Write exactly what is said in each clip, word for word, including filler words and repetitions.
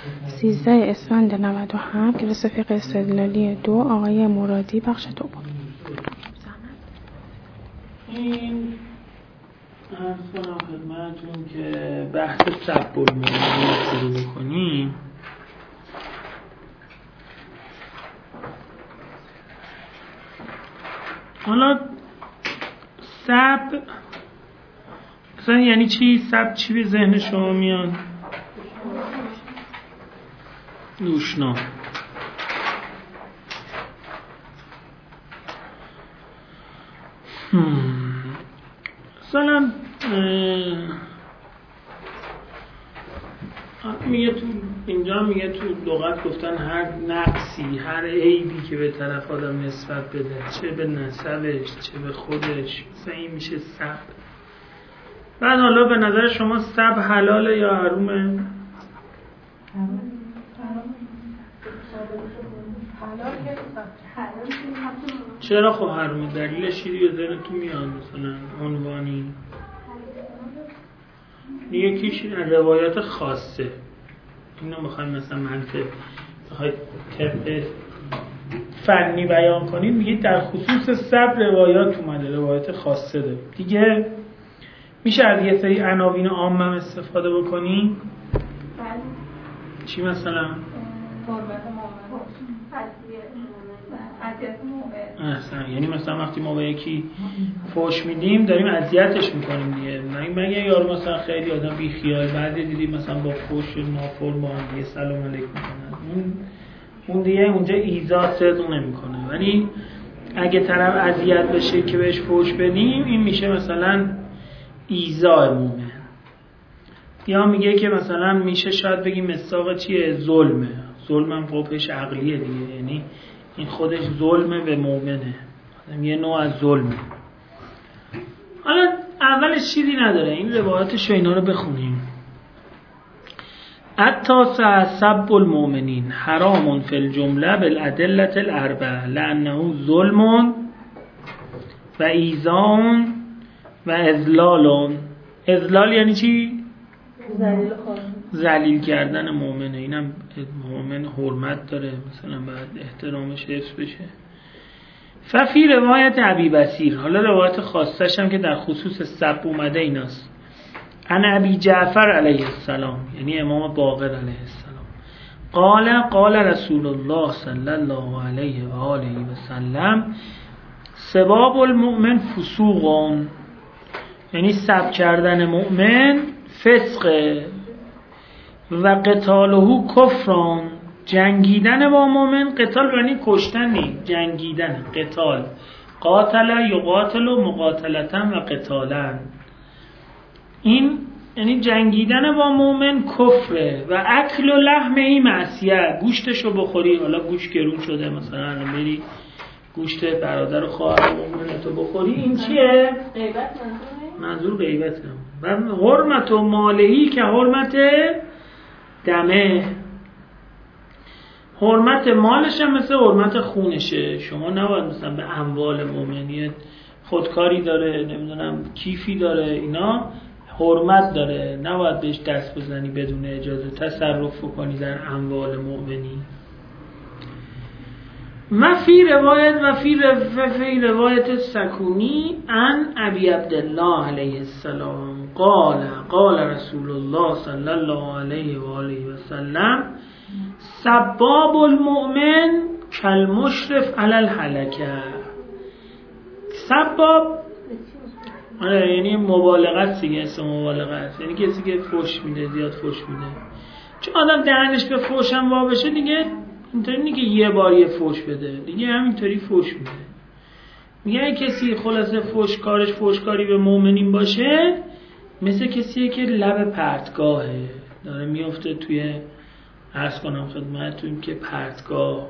سیزده اسفند نود و هفت کلاس فقه استدلالی دو آقای مرادی بخش دو بود. این عرض کنم خدمتون که بحث سب المومنین شروع بکنیم. حالا سب مثلا یعنی چی؟ سب چی به ذهن شما میاد؟ دشنام. مثلا میگه تو اینجا میگه تو لغت گفتن هر نقصی، هر عیبی که به طرف آدم نسبت بده، چه به نسبش چه به خودش، مثلا این میشه سب. بعد حالا به نظر شما سب حلاله یا حرومه؟ چرا خب حرومه؟ دلیلش چیزی به ذهنتون میاد؟ مثلا عنوانی یکیش روایات خاصه، اینو میخوایم مثلا منطق بخواید طبق فنی بیان کنید میگید در خصوص سب روایات اومده، روایات خاصه داره. دیگه میشه از یه سری عناوین عام هم استفاده بکنی؟ بله. چی مثلا؟ احسن. یعنی مثلا وقتی ما به یکی فوش میدیم داریم اذیتش میکنیم دیگه. مگه یارو مثلا خیلی آدم بی خیال بعد دیدیم مثلا با فوش نافرمان با هم دیگه سلام علیک میکنن، اون اون دیگه اونجا ایذا صدق نمیکنه. ولی اگه طرف اذیت بشه که بهش فوش بدیم این میشه مثلا ایذا مومن. یا میگه که مثلا میشه شاید بگیم مصداق چیه؟ ظلمه. ظلم هم قبحش عقلیه دیگه، یعنی این خودش ظلمه به مؤمنه، یه نوع از ظلمه. حالا اولش چیزی نداره، این روایاتش و اینا رو بخونیم. التاسع سب المؤمنین حرام فی الجمله بالادله الاربعه لانه ظلم و ایذاء و اذلال. اذلال یعنی چی؟ ذلیل کردن مؤمنه. اینم مؤمن حرمت داره، مثلا باید احترامش حفظ بشه. ففی روایت ابی بصیر، حالا روایت خاصش هم که در خصوص سب اومده ایناست. عن ابی جعفر علیه السلام، یعنی امام باقر علیه السلام، قال قال رسول الله صلی الله علیه و آله و سلم سباب المؤمن فسوق، یعنی سب کردن مؤمن فسقه، و قتاله کفران، جنگیدن با مؤمن. قتال یعنی کشتن نیست، جنگیدن. قتال قاتل یقاتل مقاتلتن و قتالن، این یعنی جنگیدن با مؤمن کفره. و اکل و لحم این معصیه، گوشتشو بخوری. حالا گوشت گرون شده، مثلا بری گوشت برادر و خواهر مؤمنتو بخوری، این چیه؟ غیبت. منظور غیبت هم. و حرمت و مالهی که حرمت دمه، حرمت مالش هم مثل حرمت خونشه. شما نباید مثلا به اموال مؤمنیت خودکاری داره، نمیدونم کیفی داره، اینا حرمت داره، نباید بهش دست بزنی بدون اجازه، تصرف کنی در اموال مؤمنی. و فی روایت و فی روایت سکونی عن ابی عبدالله علیه السلام قال قال رسول الله صلی الله علیه و آله و سلم سباب المؤمن کالمشرف علی الهلکه. سباب آره یعنی مبالغه است دیگه، اسم مبالغه است، یعنی کسی که فحش میده، زیاد فحش میده. چون آدم دهنش به فحش هم وا بشه دیگه اینطوری نیست که یه بار یه فحش بده، دیگه همینطوری فحش میده. میگه کسی خلاصه فحش کارش فحشکاری به مؤمنین باشه، مثل کسیه که لب پرتگاهه داره میفته توی، عرض کنم خدمتتون که پرتگاه.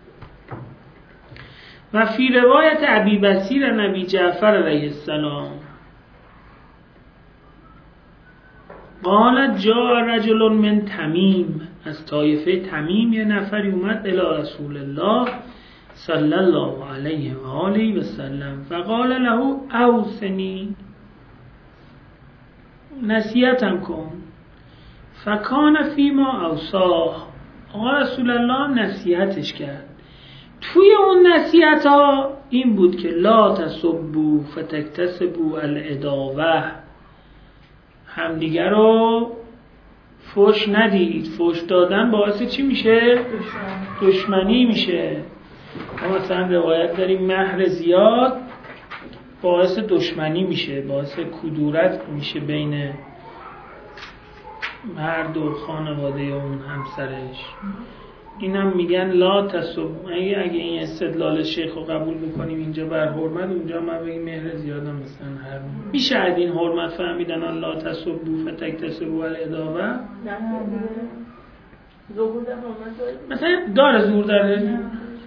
و فی روایت ابی بصیر نبی جعفر علیه السلام قال جاء رجل من تمیم، از طایفه تمیم یه نفری اومد الی رسول الله صلی الله علیه و آله و سلم فقال له اوصنی، نصیحتم کن. فکان فیما اوصاه، آقا رسول الله نصیحتش کرد. توی اون نصیحت ها این بود که لا تسبوا فتکتسبوا العداوه، همدیگر رو فوش ندید. فوش دادن باعث چی میشه؟ دشمنی میشه. ما مثلا روایت داریم مهر زیاد باعث دشمنی میشه، باعث کدورت میشه بین مرد و خانواده اون همسرش. اینم میگن لا تسب. اگه اگه این استدلال شیخ رو قبول بکنیم اینجا بر حرمت، اونجا ما بگیم مهر زیادم مثلا هر میشه از این حرمت فهمیدن لا تسبوا فتکتسبوا العداوه. نه ظهور در حرمت مثلا داره ظهور داره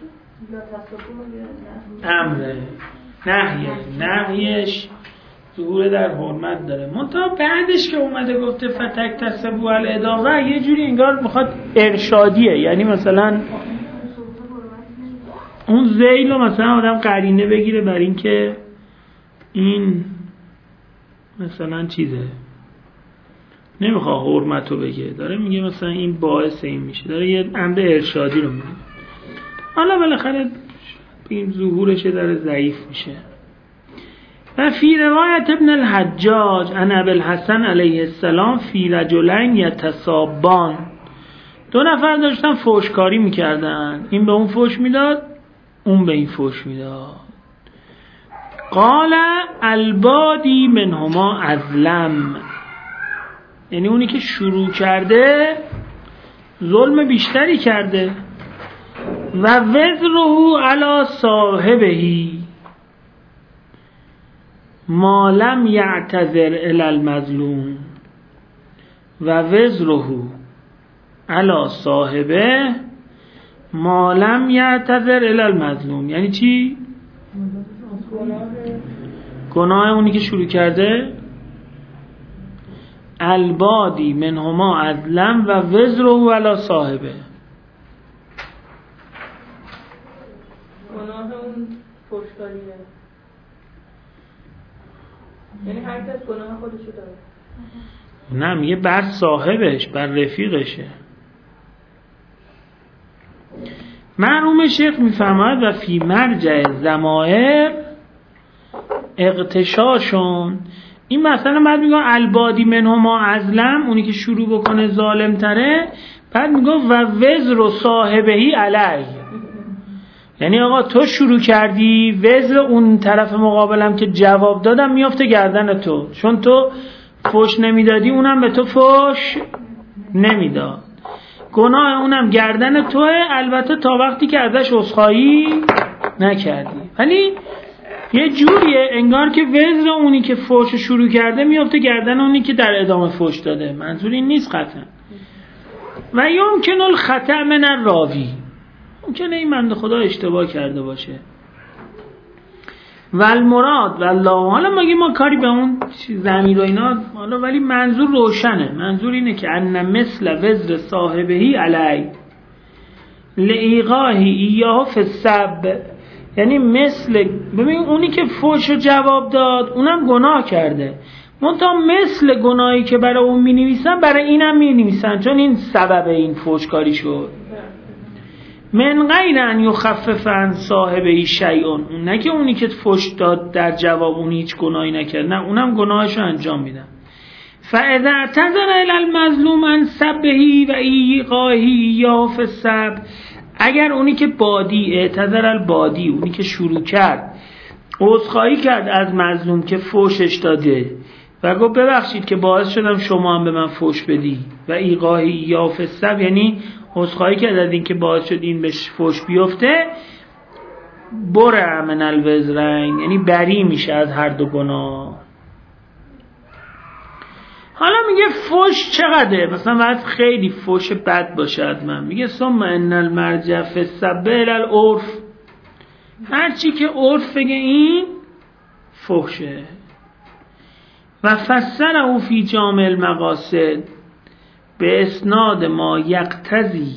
امره نهیه نهیش ظهور در حرمت داره. منتها بعدش که اومده گفته فتکتسبوا العداوه یه جوری انگار میخواد ارشادیه، یعنی مثلا اون ذیل رو مثلا آدم قرینه بگیره بر این که این مثلا چیزه، نمیخواد حرمت رو بگه، داره میگه مثلا این باعث این میشه، داره یه امر ارشادی رو میگه. حالا بالاخره این ظهورش داره ضعیف میشه. و فی روایت ابن الحجاج عن ابی الحسن علیه السلام فی رجلین یتسابان، دو نفر داشتن فحشکاری میکردن، این به اون فحش میداد، اون به این فحش میداد. قال البادی منهما ازلم، یعنی اونی که شروع کرده ظلم بیشتری کرده. و وزره علی صاحبهی ما لم یعتذر الی المظلوم، و وزره علی صاحبه ما لم یعتذر الی المظلوم. یعنی چی؟ گناه اونی که شروع کرده البادی منهما ازلم و وزره علی صاحبه، گناه اون فحشکاریه، یعنی هر کس گناه خودشو داره. نه میگه بر صاحبش، بر رفیقشه. مرحوم شیخ میفرماید و فی مرجع ضمائر اغتشاشون، این مثلا بعد میگه البادی منهما ازلم، اونی که شروع بکنه ظالم تره، بعد میگه و وزر و صاحبهی علی، یعنی آقا تو شروع کردی، وزر اون طرف مقابلم که جواب دادم میافته گردن تو، چون تو فوش نمیدادی اونم به تو فوش نمیداد، گناه اونم گردن توه، البته تا وقتی که ازش عذرخواهی نکردی. ولی یه جوریه انگار که وزر اونی که فوش شروع کرده میافته گردن اونی که در ادامه فوش داده. منظور این نیست قطعا. و یمکن الخطأ من الراوی، ممکنه این بنده خدا اشتباه کرده باشه. و المراد والله، حالا مگه ما کاری به اون ضمیر و اینا، حالا ولی منظور روشنه. منظور اینه که ان مثل وزر صاحبهی علی لایقاهی ایاه فی السب، یعنی مثل، ببین اونی که فوش جواب داد اونم گناه کرده، منتها مثل گناهی که برای اون می نویسن برای اینم می نویسن، چون این سبب این فوشکاری شد. من غیر ان یخفف عن صاحبه شیء، نه که اونی که فوش داد در جواب اون هیچ گناهی نکرد، نه اونم گناهشو انجام میدن. فاذا اعتذر الی المظلوم عن سبه و ایقاهه یا فی السب، اگر اونی که بادی اعتذر البادی، اونی که شروع کرد عذرخواهی کرد از مظلوم که فوشش داده و گفت ببخشید که باعث شدم شما هم به من فوش بدی، و ایقاهه یا فی السب یعنی عذرخواهی کرد از این که باعث شد این بهش فوش بیفته، برع من الوزرین، یعنی بری میشه از هر دو گناه. حالا میگه فوش چقدره؟ مثلا باید خیلی فوش بد باشه حتما. میگه ثم ان المرجع فی السب الی العرف، هرچی که عرف بگه این فحشه. و فسره فی جامع المقاصد به اسناد ما یقتضی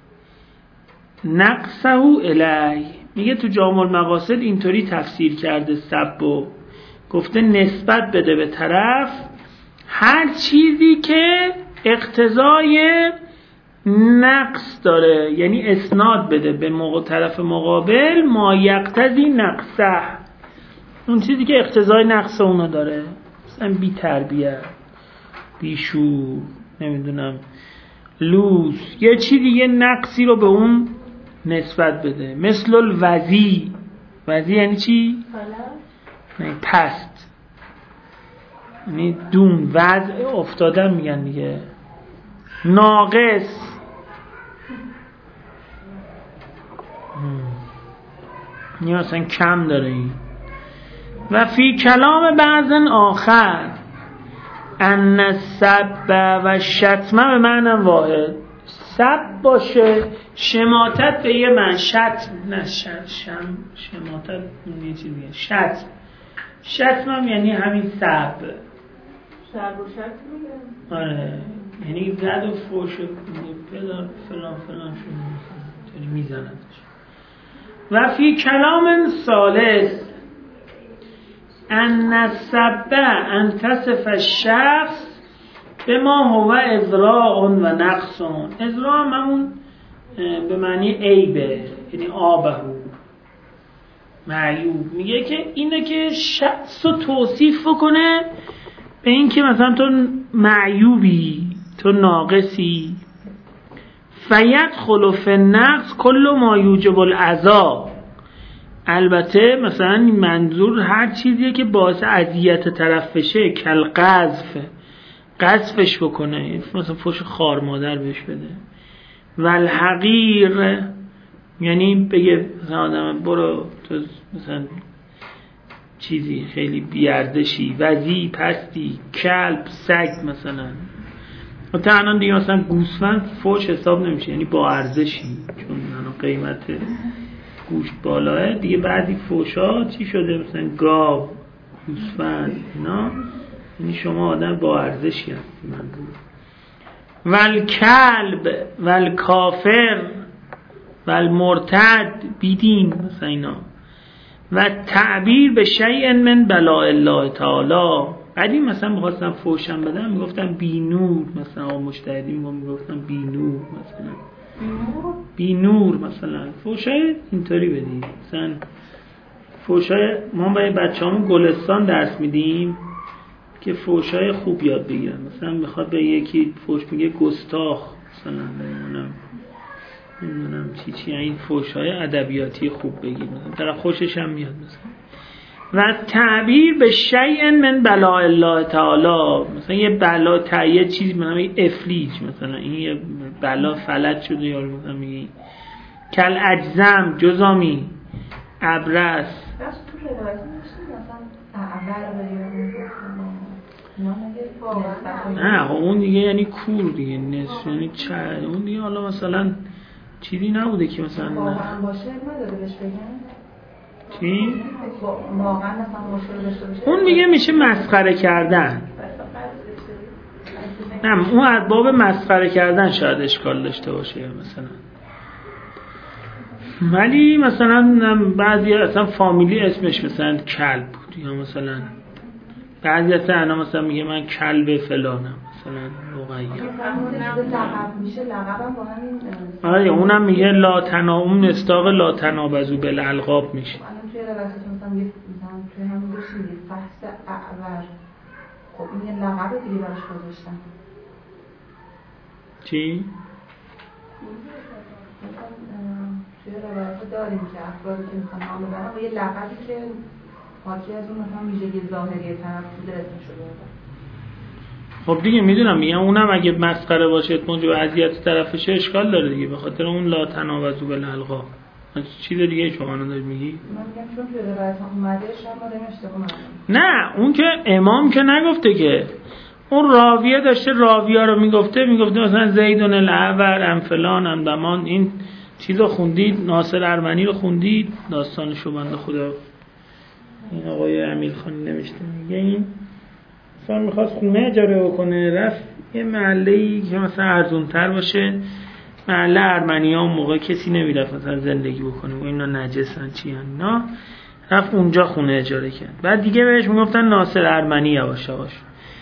نقصه الی، میگه تو جامع المقاصد اینطوری تفسیر کرده سب و گفته نسبت بده به طرف هر چیزی که اقتضای نقص داره، یعنی اسناد بده به موقع طرف مقابل ما یقتضی نقصه، اون چیزی که اقتضای نقص اونو داره، مثلا بی تربیت، بی شور، نمیدونم لوس، یه چی دیگه نقصی رو به اون نسبت بده. مثل الوزی، وزی یعنی چی؟ نه پست، یعنی دون، وضع افتادن میگن دیگه. ناقص، یعنی مثلا کم داره این. و فی کلام بعضن آخر ان السب و شتمه به معنی واحد، سب باشه شماتت به یه من، شتم نه شتم شم شماتت یه چیز دیگه، شتم شتم هم یعنی همین سب، شرب و شتم میگن. آره یعنی زد و فوش فلان فلان فلان شده یعنی میزندش. و فی کلام ثالث ان السب ان تصف الشخص به ما هو ازراع و نقص. ازراع همون به معنی عیبه، یعنی آبه معیوب، میگه که اینه که شخص رو توصیف بکنه به این که مثلا تو معیوبی، تو ناقصی. فیدخل فی النقص کل ما یوجب العذاب، البته مثلا منظور هر چیزیه که باعث اذیت طرف بشه، کل قذف، قذفش بکنه، مثلا فوش خار مادر بهش بده. و الحقیر یعنی بگه مثلا آدم برو تو مثلا چیزی خیلی بیارزشی، وزی پستی، کلب سگ مثلا. تا الان دیگه مثلا گوسفند فوش حساب نمیشه، یعنی با ارزشی، چون الان قیمت گوشت بالاه دیگه. بعضی فوشا چی شده، مثلا گاو، گوسفند اینا، یعنی شما آدم با ارزشی هستی. من بود والکلب والکافر والمرتد بیدین مثلا اینا. و تعبیر به شیء من بلاء الله تعالی. بعدی مثلا می‌خواستم فوشم بدم میگفتم بی نور، مثلا آقا مجتهدی میگفتم بی نور، مثلا بی نور مثلا فوشای اینطوری بدید. مثلا فوشای ما برای بچه‌هامون گلستان درس میدیم که فوشای خوب یاد بگیرن. مثلا میخواد به یکی فوش میگه گستاخ، مثلا نمیدونم نمیدونم چی چی، این فوشای ادبیاتی خوب بگیر، مثلا طرف خوشش هم میاد. مثلا و تعبیر به شیء من بلاء الله تعالی، مثلا یه بلا تایید چیزی مثلا افلیج، مثلا این یه بلا فلج شده، یا مثلا میگه کل اجزم جزامی ابرس. نه اون دیگه یعنی کور دیگه، نصف یعنی چه اون دیگه. حالا مثلا چیزی نبوده که مثلا واقعا باشه نداره بهش بگن چی؟ واقعا مثلا مشکل داشته باشه، اون میگه میشه مسخره کردن. نه اون از باب مسخره کردن شاید اشکال داشته باشه مثلا. ولی مثلا بعضی اصلا فامیلی اسمش مثلا کلب بود، یا مثلا بعضی اصلا انا مثلا میگه من کلب فلانم مثلا رقیه. لقب میشه، لقبم با همین. آره اونم میگه لا تناوم استاق لا تنابزو بالالقاب میشه. الان توی روایتتون مثلا یه مثلا توی همون گوشی فحص اعور، خب این یه لقب دیگه براش گذاشتن. چی؟ توی روایت داریم که افرادی که میخوان نام ببرن و یه لقبی که حاکی از اون مثلا ویژگی ظاهری طرف بوده اسمش رو بردن. خب دیگه میدونم، میگم اونم اگه مسخره باشه موجب اذیت طرفشه اشکال داره دیگه، به خاطر اون لا تنابزوا بالالقاب. چیز دیگه شما الان دارید میگی؟ من میگم چون توی روایت اومده شما داریم اشتباه می‌کنید. نه اون که امام که نگفته که، اون راویه داشته راویه رو میگفته، میگفته مثلا زیدون الاعور ام فلان ام دمان. این چیزو خوندید؟ ناصر ارمنی رو خوندید؟ داستانشو بنده خدا این آقای امیرخانی نوشته. میگه این مثلا میخواست خونه اجاره بکنه، رفت یه محله‌ای که مثلا ارزونتر باشه. محله ارمنی ها اون موقع کسی نمیرفت مثلا زندگی بکنه و اینا نجسن چی اینا، رفت اونجا خونه اجاره کرد. بعد دیگه بهش میگفتن ناصر ارمنی. یواش یواش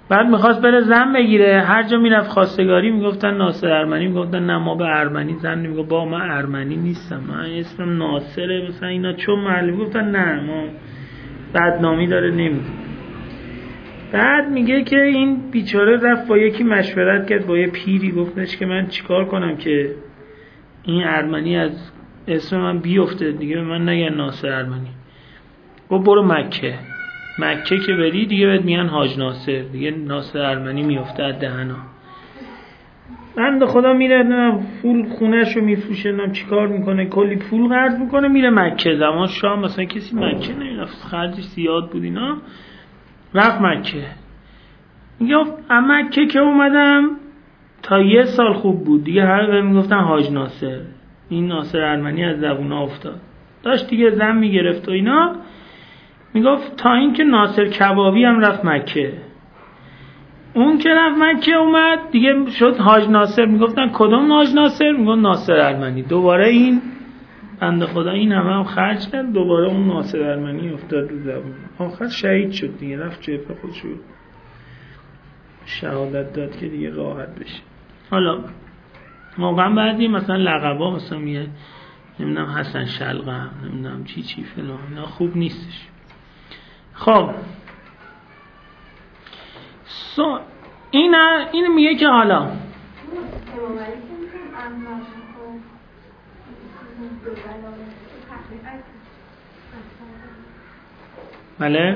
بعد میخواست بره زن بگیره، هر جا میرفت خواستگاری میگفتن ناصر ارمنی، میگفتن نه ما به ارمنی زن نمیگم. با من ارمنی نیستم، من اسمم ناصره مثلا اینا، چون معلم گفتن نه ما بدنامی داره نمیگه. بعد میگه که این بیچاره رفت با یکی مشورت کرد، با یه پیری، گفتش که من چیکار کنم که این ارمنی از اسم من بیفته دیگه، به من نگن ناصر ارمنی. گفت برو مکه، مکه که بری دیگه بهت میگن حاج ناصر، دیگه ناصر ارمنی میفته از دهنا. بنده خدا میره پول خونه‌ش رو میفروشه، نم چیکار میکنه، کلی پول قرض میکنه، میره مکه. زمان شام مثلا کسی مکه نمیرفت، خرجش زیاد بود اینا، رفت مکه. میگه مکه که اومدم تا یه سال خوب بود دیگه، همه بهم میگفتن حاج ناصر، این ناصر ارمنی از زبونا افتاد. داشت دیگه زن میگرفت و اینا. میگفت تا اینکه ناصر کبابی هم رفت مکه. اون که رفت مکه اومد دیگه شد حاج ناصر. میگفتن کدوم حاج ناصر؟ میگفت ناصر ارمنی. دوباره این بنده خدا این همه هم خرج کرد، دوباره اون ناصر ارمنی افتاد رو زبون. آخر شهید شد دیگه، رفت جبهه خودشو شهادت داد که دیگه راحت بشه. حالا واقعا بعضی مثلا لقبا مثلا میگه نمیدونم حسن شلقم، نمیدونم چی چی فلان، اینا خوب نیستش. خب سو این این میگه که حالا بله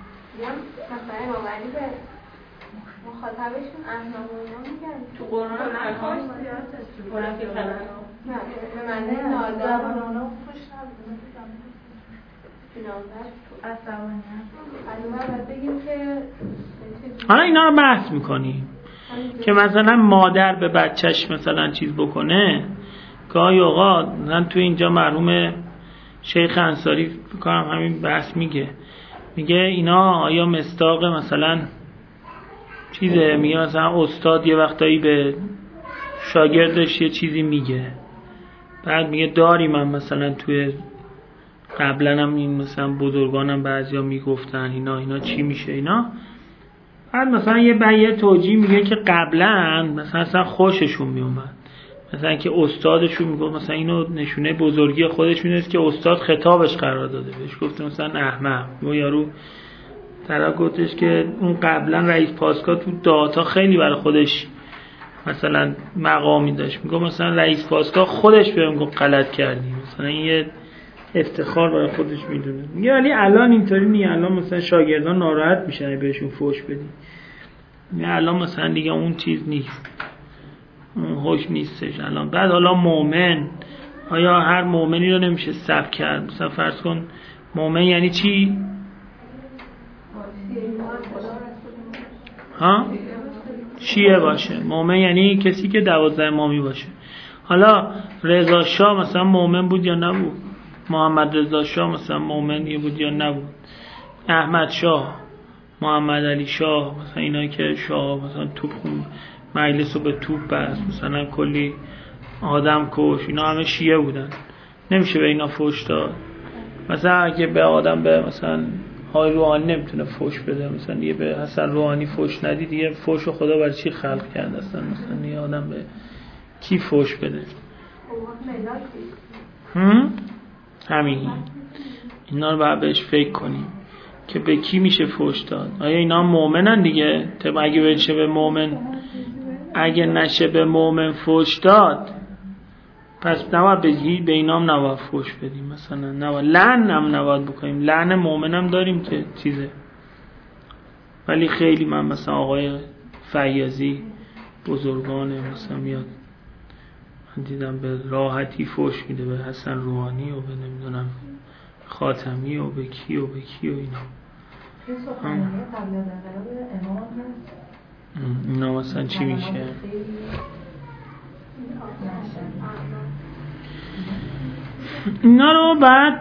مخاطبشون احناف و اینا میگن تو قرآن هم تو قرآن که فلان نه به معنی نادر و اونا خوش نبود تو عصبانیت. الان باید بگیم که حالا اینا رو بحث میکنیم که مثلا مادر به بچهش مثلا چیز بکنه. گاهی اوقات مثلا تو اینجا مرحوم شیخ انصاری بکنم همین بحث میگه، میگه اینا آیا مصداق مثلا چیزه، میگه مثلا استاد یه وقتایی به شاگردش یه چیزی میگه، بعد میگه داریم من مثلا توی قبلا هم این مثلا بزرگانم بعضیا میگفتن اینا اینا چی میشه اینا. بعد مثلا یه بیه توجیه میگه که قبلا مثلا اصلا خوششون میومد، مثلا که استادشون میگفت مثلا اینو نشونه بزرگی خودش میدونست که استاد خطابش قرار داده، بهش گفته مثلا احمق. و یارو طرف گفتش که اون قبلا رئیس پاسگاه تو داتا خیلی برای خودش مثلا مقامی داشت، میگه مثلا رئیس پاسگاه خودش بهم گفت غلط کردی، مثلا این یه افتخار برای خودش میدونه. میگه ولی الان اینطوری نیست، الان مثلا شاگردان ناراحت میشن اگه بهشون فوش بدی. میگه الان مثلا دیگه اون چیز نیست، اون حکم نیستش الان. بعد حالا مؤمن، آیا هر مؤمنی رو نمیشه سب کرد؟ مثلا فرض کن مؤمن یعنی چی؟ ها؟ شیعه باشه. مؤمن یعنی کسی که دوازده امامی باشه. حالا رضا شاه مثلا مؤمن بود یا نبود؟ محمد رضا شاه مثلا مؤمن بود یا نبود؟ احمد شاه، محمد علی شاه، مثلا اینا که شاه مثلا توپ خون مجلس رو به توپ بست، مثلا کلی آدم کش، اینا همه شیعه بودن. نمیشه به اینا فوش داد. مثلا اگه به آدم به مثلا های روحانی نمیتونه فوش بده، مثلا دیگه به حسن روحانی فوش ندی، دیگه فوش خدا برای چی خلق کرده اصلا؟ مثلا یه آدم به کی فوش بده؟ هم؟ همین اینا رو باید بهش فکر کنیم که به کی میشه فوش داد. آیا اینا مؤمنن دیگه؟ طب اگه بشه به مؤمن، اگه نشه به مؤمن فوش داد، پس نباید بگی به اینام نباید فوش بدیم، مثلا نباید لعن هم نباید بکنیم. لعن مؤمن هم داریم که چیزه، ولی خیلی من مثلا آقای فیاضی بزرگانه مثلا میاد من دیدم به راحتی فوش میده به حسن روحانی و به نمیدونم خاتمی و به کی و به کی و اینا. این سخنرانی قبل از انقلاب امام هست. اینا مثلا چی میشه؟ اینا رو بعد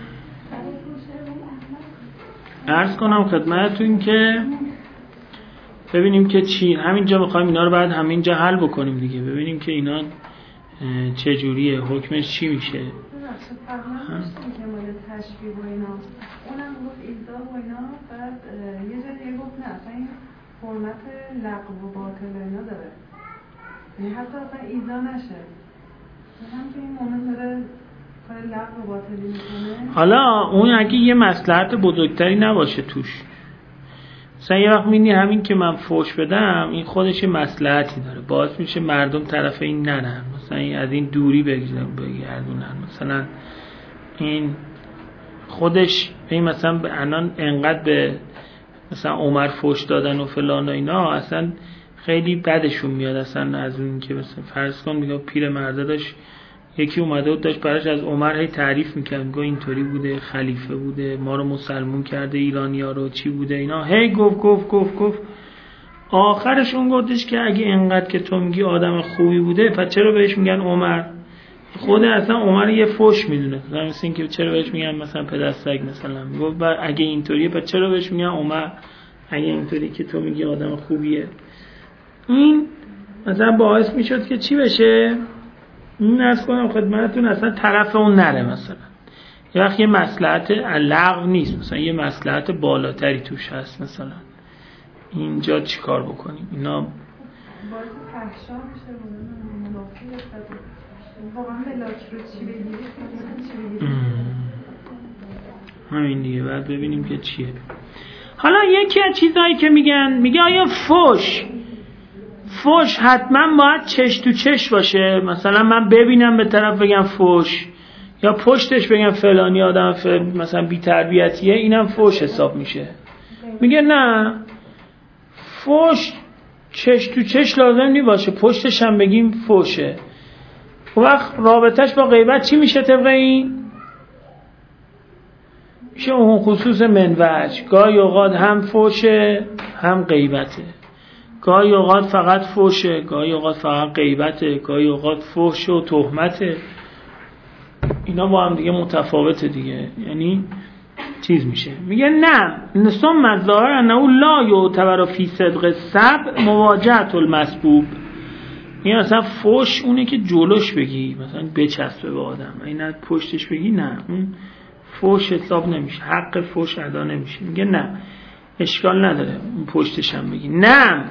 عرض کنم خدمتتون که ببینیم که چی. همینجا میخوایم اینا رو بعد همینجا حل بکنیم دیگه، ببینیم که اینا چه جوریه، حکمش چی میشه. قبلا داشتیم که مورد تشبیه و اینا، اونم گفت ایزا و اینا، بعد یه جا دیگه گفت نه اصلا این فرمت لغو و باطل اینا داره، یعنی حتی اصلا ایزا نشه هم که این مومن داره کار لغو و باطلی میکنه. حالا اون اگه یه مصلحت بزرگتری نباشه توش، مثلا یه وقت می‌بینی همین که من فوش بدم این خودش یه مصلحتی داره، باعث میشه مردم طرف این نرن، مثلا این از این دوری بگردونن، مثلا این خودش این مثلا الان انقدر به مثلا عمر فوش دادن و فلان و اینا اصلا خیلی بدشون میاد اصلا از اون که مثلا فرض کن میگه پیر مرده داشت یکی اومده و داشت براش از عمر هی تعریف میکرد، میگه اینطوری بوده، خلیفه بوده، ما رو مسلمون کرده، ایرانی‌ها رو چی بوده اینا، هی گفت گفت گفت گفت آخرش اون گفتش که اگه اینقدر که تو میگی آدم خوبی بوده پس چرا بهش میگن عمر؟ خود اصلا عمر یه فوش میدونه، مثلا اینکه چرا بهش میگن مثلا پدرسگ، مثلا میگفت اگه اینطوریه پس چرا بهش میگن عمر؟ اگه اینطوری که تو میگی آدم خوبیه. این مثلا باعث میشد که چی بشه؟ این از کنم خدمتتون اصلا طرف اون نره، مثلا یه وقت یه مصلحت لغو نیست، مثلا یه مصلحت بالاتری توش هست، مثلا اینجا چی کار بکنیم؟ اینا باعث فحشا میشه، منافی استفاده واقعا ملاک رو چی بگیری چی بگیری همین دیگه. بعد ببینیم که چیه. حالا یکی از چیزهایی که میگن، میگه آیا فوش فوش حتما باید چش تو چش باشه؟ مثلا من ببینم به طرف بگم فوش، یا پشتش بگم فلانی آدم فل... مثلا بی تربیتیه، اینم فوش حساب میشه؟ میگه نه، فوش چش تو چش لازم نی باشه، پشتش هم بگیم فوشه. وقت رابطش با غیبت چی میشه طبق این؟ میشه اون خصوص منوج، گاهی اوقات هم فوشه هم غیبته، گاهی اوقات فقط فوشه، گاهی اوقات فقط غیبته، گاهی اوقات فوش و تهمته. اینا با هم دیگه متفاوته دیگه، یعنی چیز میشه. میگه نه، ثم الظاهر انه لا یعتبر فی صدق السبع مواجهة المسبوب. این مثلا فوش اونه که جلوش بگی، مثلا بچسبه به آدم، این پشتش بگی نه، اون فوش حساب نمیشه، حق فوش ادا نمیشه. میگه نه، اشکال نداره اون پشتش هم بگی. نه،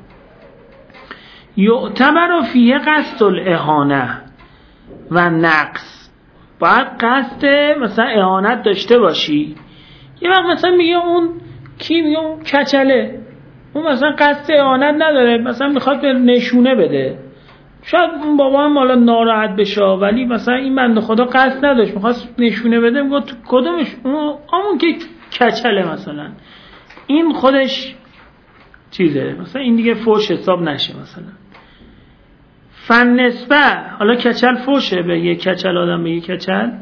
یعتبر فیه قصد الاهانه و نقص. باید قصد مثلا اهانت داشته باشی. یه وقت مثلا میگه اون کی، میگه اون کچله، اون مثلا قصد اهانت نداره، مثلا میخواد به نشونه بده، شاید اون بابا هم حالا ناراحت بشه، ولی مثلا این بنده خدا قصد نداشت، میخواست نشونه بده، میگه تو کدومش؟ اون که کچله مثلا، این خودش چیزه، مثلا این دیگه فوش حساب نشه. مثلا فن نسبه، حالا کچل فوشه به یه کچل آدم به یه کچل؟ نه،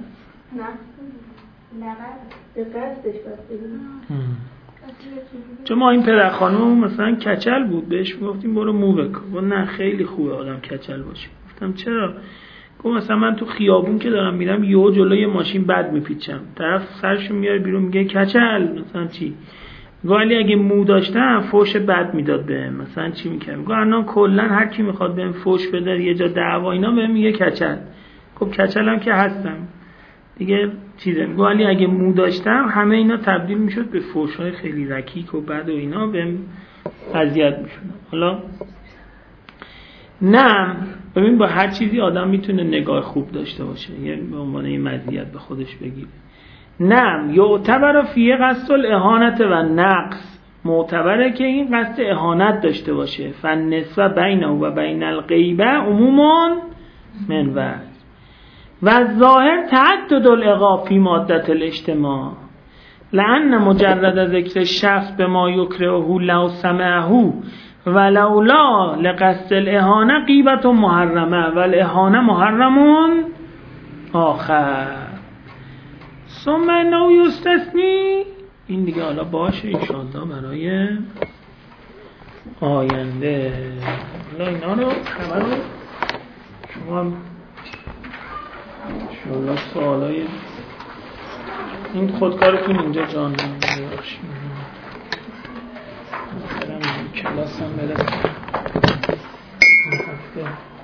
به قصدش باید چون ما این پدر خانم مثلا کچل بود، بهش میگفتیم برو مو بکن، نه خیلی خوبه آدم کچل باشه. گفتم چرا؟ گفت مثلا من تو خیابون که دارم میرم یهو جلوی ماشین بد میپیچم، طرف سرشو میاره بیرون میگه کچل، مثلا چی؟ ولی اگه مو داشتم فوش بد میداد بهم، مثلا چی میکنم؟ گفت الان کلا هر کی میخواد بهم فوش بده یه جا دعوا اینا بهم میگه کچل. گفت کچلم که هستم دیگه چیزه. ولی اگه مو داشتم همه اینا تبدیل میشد به فوش‌های خیلی رکیک و بد و اینا، بهم اذیت میشد. حالا نه، ببین با هر چیزی آدم میتونه نگاه خوب داشته باشه، یه به عنوان یه مزیت به خودش بگیره. نه، یعتبر فیه قصد الاهانت و نقص، معتبره که این قصد اهانت داشته باشه. فالنسبه بینه و بین الغیبه عموما منوج و ظاهر تعدد العقاب فی مادت الاجتماع، لأن مجرد ذکر شخص به ما یکرهه لو سمعه ولولا لقصد الاهانه غیبت محرمه و الاهانه محرمون آخر. ثم انه یستثنی، این دیگه حالا باشه انشاءالله برای آینده. حالا اینا رو خبر رو شما انشاءالله سوالای این خودکارتون اینجا جان نمیده باشیم. برم کلاس هم برسیم این هفته